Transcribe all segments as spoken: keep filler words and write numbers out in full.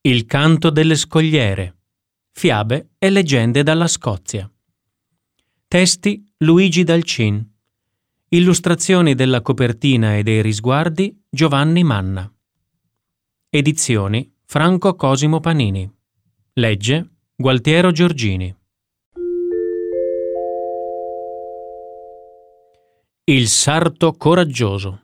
Il canto delle scogliere. Fiabe e leggende dalla Scozia. Testi Luigi Dalcin. Illustrazioni della copertina e dei risguardi Giovanni Manna. Edizioni Franco Cosimo Panini. Legge Gualtiero Giorgini. Il sarto coraggioso.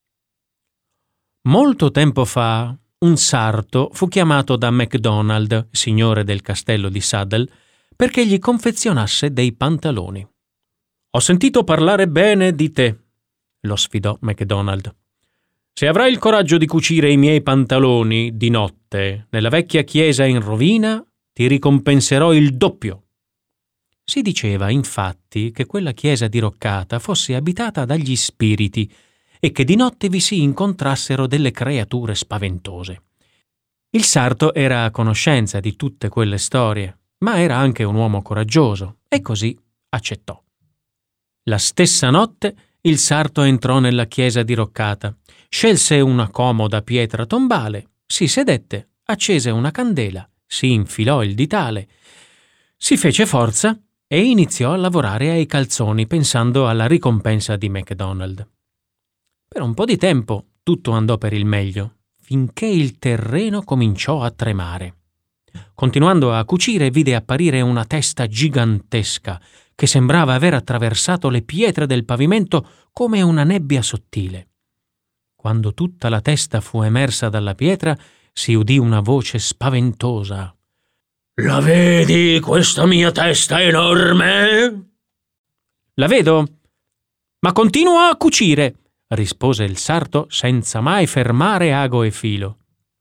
Molto tempo fa un sarto fu chiamato da MacDonald, signore del castello di Saddle, perché gli confezionasse dei pantaloni. «Ho sentito parlare bene di te», lo sfidò MacDonald. «Se avrai il coraggio di cucire i miei pantaloni di notte nella vecchia chiesa in rovina, ti ricompenserò il doppio». Si diceva, infatti, che quella chiesa diroccata fosse abitata dagli spiriti e che di notte vi si incontrassero delle creature spaventose. Il sarto era a conoscenza di tutte quelle storie, ma era anche un uomo coraggioso e così accettò. La stessa notte il sarto entrò nella chiesa diroccata, scelse una comoda pietra tombale, si sedette, accese una candela, si infilò il ditale, si fece forza e iniziò a lavorare ai calzoni pensando alla ricompensa di MacDonald. Per un po' di tempo tutto andò per il meglio, finché il terreno cominciò a tremare. Continuando a cucire vide apparire una testa gigantesca che sembrava aver attraversato le pietre del pavimento come una nebbia sottile. Quando tutta la testa fu emersa dalla pietra, si udì una voce spaventosa. «La vedi questa mia testa enorme?» «La vedo, ma continuo a cucire», rispose il sarto senza mai fermare ago e filo.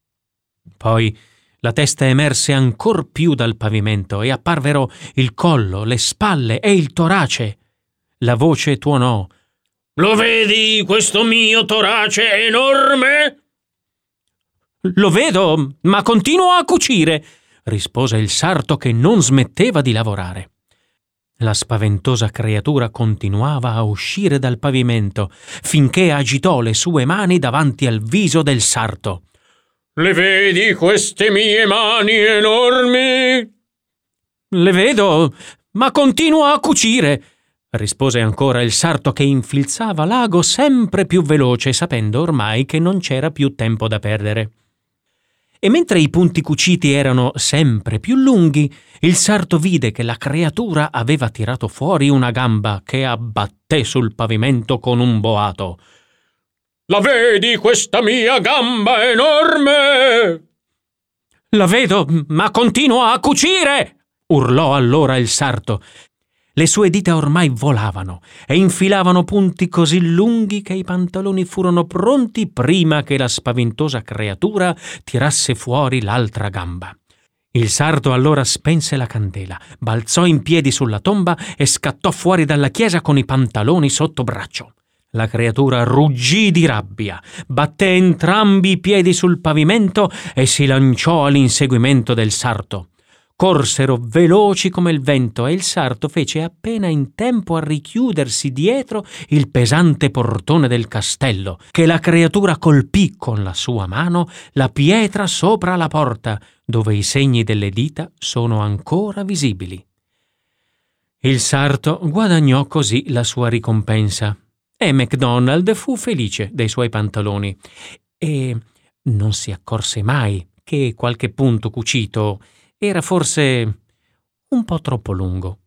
Poi la testa emerse ancor più dal pavimento e apparvero il collo, le spalle e il torace. La voce tuonò. «Lo vedi questo mio torace enorme?» «Lo vedo, ma continuo a cucire», rispose il sarto che non smetteva di lavorare. La spaventosa creatura continuava a uscire dal pavimento finché agitò le sue mani davanti al viso del sarto. «Le vedi queste mie mani enormi?» «Le vedo, ma continuo a cucire», rispose ancora il sarto che infilzava l'ago sempre più veloce, sapendo ormai che non c'era più tempo da perdere. E mentre i punti cuciti erano sempre più lunghi, il sarto vide che la creatura aveva tirato fuori una gamba che abbatté sul pavimento con un boato. «La vedi questa mia gamba enorme?» «La vedo, ma continuo a cucire!» urlò allora il sarto. Le sue dita ormai volavano e infilavano punti così lunghi che i pantaloni furono pronti prima che la spaventosa creatura tirasse fuori l'altra gamba. Il sarto allora spense la candela, balzò in piedi sulla tomba e scattò fuori dalla chiesa con i pantaloni sotto braccio. La creatura ruggì di rabbia, batté entrambi i piedi sul pavimento e si lanciò all'inseguimento del sarto. Corsero veloci come il vento e il sarto fece appena in tempo a richiudersi dietro il pesante portone del castello, che la creatura colpì con la sua mano la pietra sopra la porta, dove i segni delle dita sono ancora visibili. Il sarto guadagnò così la sua ricompensa e MacDonald fu felice dei suoi pantaloni e non si accorse mai che qualche punto cucito era forse un po' troppo lungo.